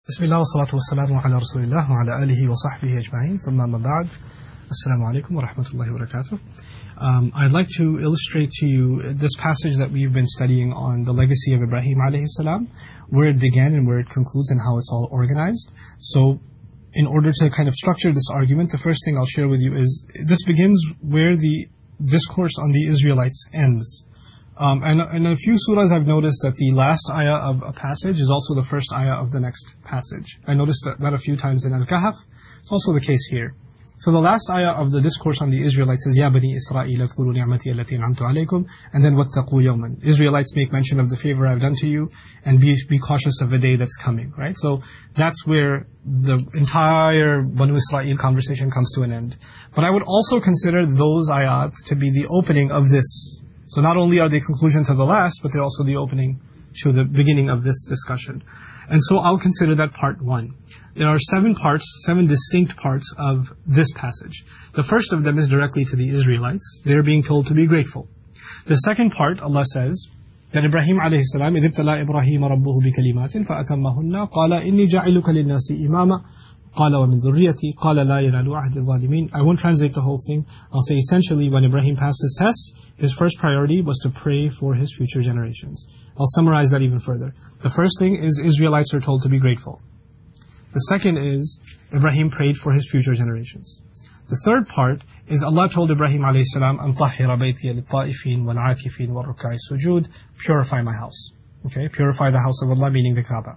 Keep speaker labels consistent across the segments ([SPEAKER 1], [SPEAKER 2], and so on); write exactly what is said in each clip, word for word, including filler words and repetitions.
[SPEAKER 1] بسم الله والصلاة والسلام على رسول الله وعلى آله وصحبه أجمعين ثم ما بعد السلام عليكم ورحمة الله وبركاته. Um, I'd like to illustrate to you this passage that we've been studying on the legacy of Ibrahim alayhi salam, where it began and where it concludes and how it's all organized. So in order to kind of structure this argument, the first thing I'll share with you is this begins where the discourse on the Israelites ends. Um, and in a few surahs I've noticed that the last ayah of a passage is also the first ayah of the next passage. I noticed that, that a few times in Al-Kahf. It's also the case here. So the last ayah of the discourse on the Israelites is Ya Bani Israel adhkuru ni'mati allati an'amtu alaykum, and then wattaqu yawman. Israelites make mention of the favor I've done to you and be be cautious of a day that's coming, right? So that's where the entire Banu Israel conversation comes to an end. But I would also consider those ayat to be the opening of this. So not only are they conclusion to the last, but they're also the opening to the beginning of this discussion. And so I'll consider that part one. There are seven parts, seven distinct parts of this passage. The first of them is directly to the Israelites. They're being told to be grateful. The second part, Allah says, that Ibrahim alayhi salam, إِذِ ابْتَلَى إِبْرَاهِيمَ رَبُّهُ بِكَلِمَاتٍ فَأَتَمَّهُنَّ قَالَ إِنِّي جَعِلُكَ لِلنَّاسِ إِمَامًا قَالَ وَمِنْ ذُرِّيَّتِي قَالَ لَا يَنَالُ عَهْدِ الظَّالِمِينَ. I won't translate the whole thing. I'll say essentially when Ibrahim passed his test, his first priority was to pray for his future generations. I'll summarize that even further. The first thing is Israelites are told to be grateful. The second is Ibrahim prayed for his future generations. The third part is Allah told Ibrahim alayhi salam, أَن طَهِّرَ بَيْتِيَ لِلطَّائِفِينَ وَالْعَاكِفِينَ وَالرُّكَّعِ السُّجُودِ. Purify my house. Okay, purify the house of Allah, meaning the Kaaba.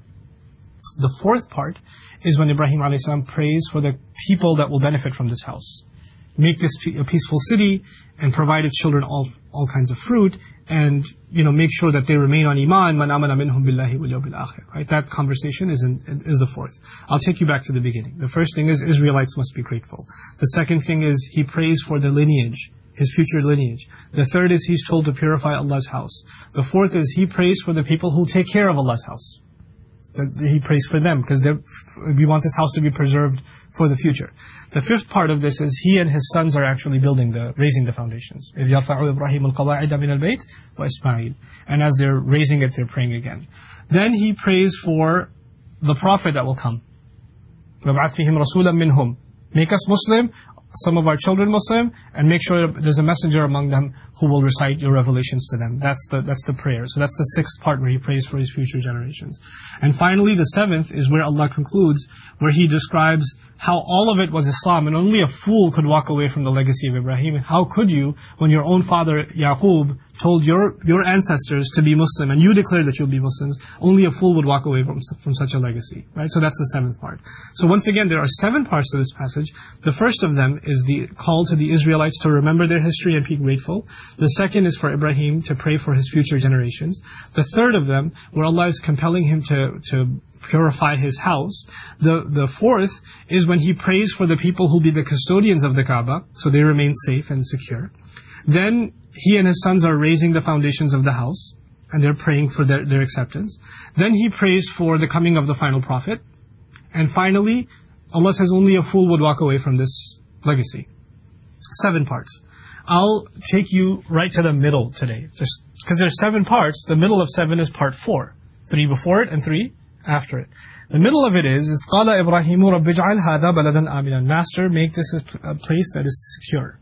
[SPEAKER 1] The fourth part is when Ibrahim alayhi salam prays for the people that will benefit from this house. Make this a peaceful city and provide its children all all kinds of fruit, and you know make sure that they remain on iman. Man amana minhum billahi wal yawmil akhir. Right, that conversation is in, is the fourth. I'll take you back to the beginning. The first thing is Israelites must be grateful. The second thing is he prays for the lineage, his future lineage. The third is he's told to purify Allah's house. The fourth is he prays for the people who take care of Allah's house. That he prays for them because we want this house to be preserved for the future. The fifth part of this is he and his sons are actually building the, raising the foundations. إِذْ يَرْفَعُ إِبْرَاهِيمُ الْقَوَاعِدَ مِنَ الْبَيْتِ وَإِسْمَاعِيلُ. And as they're raising it, they're praying again. Then he prays for the prophet that will come. وَابْعَثْ فِيهِمْ رَسُولًا مِّنْهُمْ. Make us Muslim, some of our children Muslim, and make sure there's a messenger among them who will recite your revelations to them. That's the that's the prayer. So that's the sixth part where he prays for his future generations. And finally, the seventh is where Allah concludes, where he describes how all of it was Islam, and only a fool could walk away from the legacy of Ibrahim. How could you, when your own father Yaqub told your your ancestors to be Muslim, and you declared that you'll be Muslims, only a fool would walk away from from such a legacy, right? So that's the seventh part. So once again, there are seven parts to this passage. The first of them is the call to the Israelites to remember their history and be grateful. The second is for Ibrahim to pray for his future generations. The third of them, where Allah is compelling him to to purify his house. The the fourth is when he prays for the people who will be the custodians of the Kaaba, so they remain safe and secure. Then he and his sons are raising the foundations of the house, and they're praying for their, their acceptance. Then he prays for the coming of the final prophet. And finally, Allah says only a fool would walk away from this legacy. Seven parts. I'll take you right to the middle today. Just because there's seven parts, the middle of seven is part four. Three before it and three after it. The middle of it is, is قَالَ إِبْرَاهِيمُ رَبِّ اجْعَلْ هَذَا بَلَدًا آمِنًا. Master, make this a place that is secure.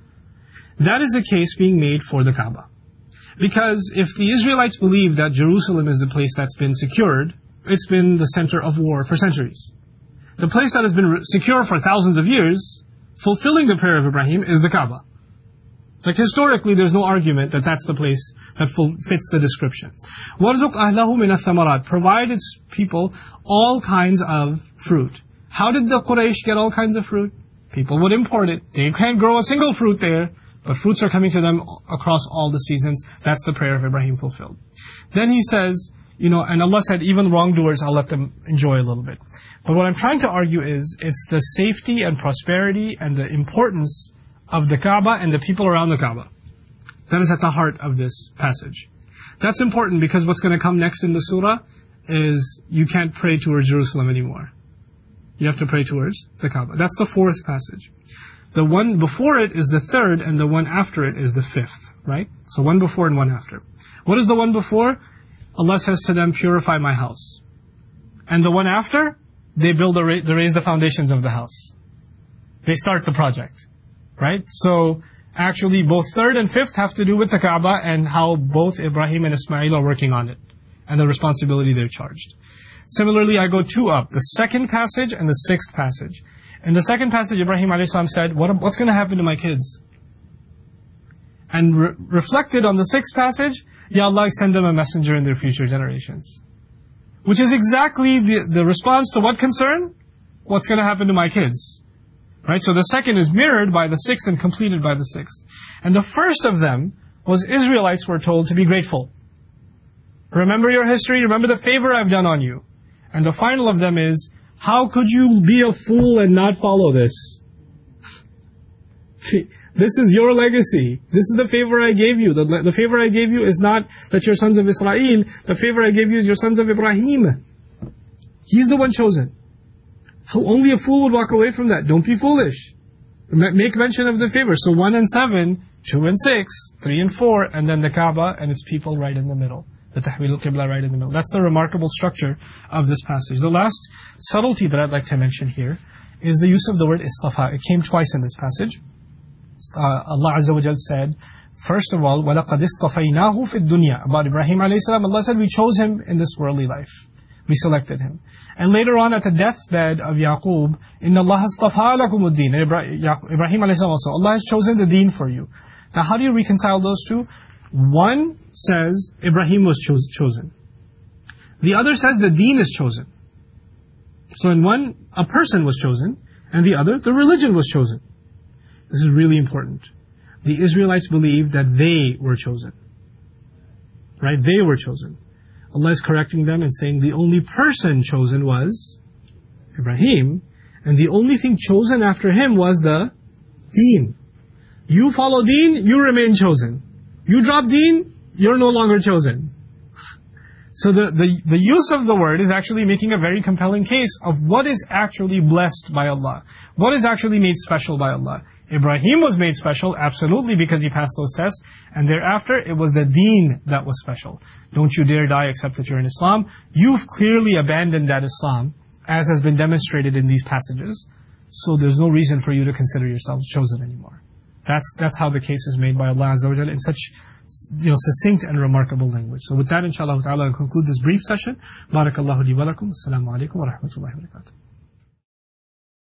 [SPEAKER 1] That is a case being made for the Kaaba. Because if the Israelites believe that Jerusalem is the place that's been secured, it's been the center of war for centuries. The place that has been secure for thousands of years, fulfilling the prayer of Ibrahim, is the Kaaba. Like historically, there's no argument that that's the place that fits the description. وَارْزُقْ أَهْلَهُ مِنَ الثَّمَرَاتِ. Provide its people all kinds of fruit. How did the Quraysh get all kinds of fruit? People would import it. They can't grow a single fruit there, but fruits are coming to them across all the seasons. That's the prayer of Ibrahim fulfilled. Then he says, you know, and Allah said, even wrongdoers, I'll let them enjoy a little bit. But what I'm trying to argue is, it's the safety and prosperity and the importance of the Kaaba and the people around the Kaaba. That is at the heart of this passage. That's important because what's going to come next in the surah is you can't pray towards Jerusalem anymore. You have to pray towards the Kaaba. That's the fourth passage. The one before it is the third, and the one after it is the fifth, right? So one before and one after. What is the one before? Allah says to them, purify my house. And the one after, they build, the, they raise the foundations of the house. They start the project. Right? So, actually both third and fifth have to do with the Kaaba and how both Ibrahim and Ismail are working on it. And the responsibility they're charged. Similarly, I go two up. The second passage and the sixth passage. In the second passage, Ibrahim alayhi salam said, what, what's going to happen to my kids? And re- reflected on the sixth passage, Ya Allah, send them a messenger in their future generations. Which is exactly the, the response to what concern? What's going to happen to my kids? Right? So the second is mirrored by the sixth and completed by the sixth. And the first of them was Israelites were told to be grateful. Remember your history, remember the favor I've done on you. And the final of them is, how could you be a fool and not follow this? This is your legacy. This is the favor I gave you. The, the favor I gave you is not that you're sons of Israel. The favor I gave you is you're sons of Ibrahim. He's the one chosen. How only a fool would walk away from that. Don't be foolish. Make mention of the favor. So one and seven, two and six, three and four, and then the Kaaba and its people right in the middle. The Tahwil al-Qibla right in the middle. That's the remarkable structure of this passage. The last subtlety that I'd like to mention here is the use of the word istafa. It came twice in this passage. Uh, Allah Azza wa Jal said, first of all, وَلَقَدْ إِسْتَفَيْنَاهُ فِي الدُّنْيَا. About Ibrahim alayhi salam, Allah said, we chose him in this worldly life. We selected him. And later on at the deathbed of Yaqub, إِنَّ اللَّهَ اسْتَفَى لَكُمُ الدِّينَ. Ibrahim alayhi salam also, Allah has chosen the deen for you. Now how do you reconcile those two? One says Ibrahim was cho- chosen. The other says the deen is chosen. So in one, a person was chosen, and the other, the religion was chosen. This is really important. The Israelites believed that they were chosen. Right? They were chosen. Allah is correcting them and saying the only person chosen was Ibrahim, and the only thing chosen after him was the deen. You follow deen, you remain chosen. You drop deen, you're no longer chosen. So the, the, the use of the word is actually making a very compelling case of what is actually blessed by Allah. What is actually made special by Allah. Ibrahim was made special, absolutely, because he passed those tests. And thereafter, it was the deen that was special. Don't you dare die except that you're in Islam. You've clearly abandoned that Islam, as has been demonstrated in these passages. So there's no reason for you to consider yourselves chosen anymore. That's that's how the case is made by Allah Azza wa Jalla in such, you know, succinct and remarkable language. So with that, inshallah ta'ala, I'll conclude this brief session. Barakallahu li wa lakum. Assalamu alaikum wa rahmatullahi wa barakatuh.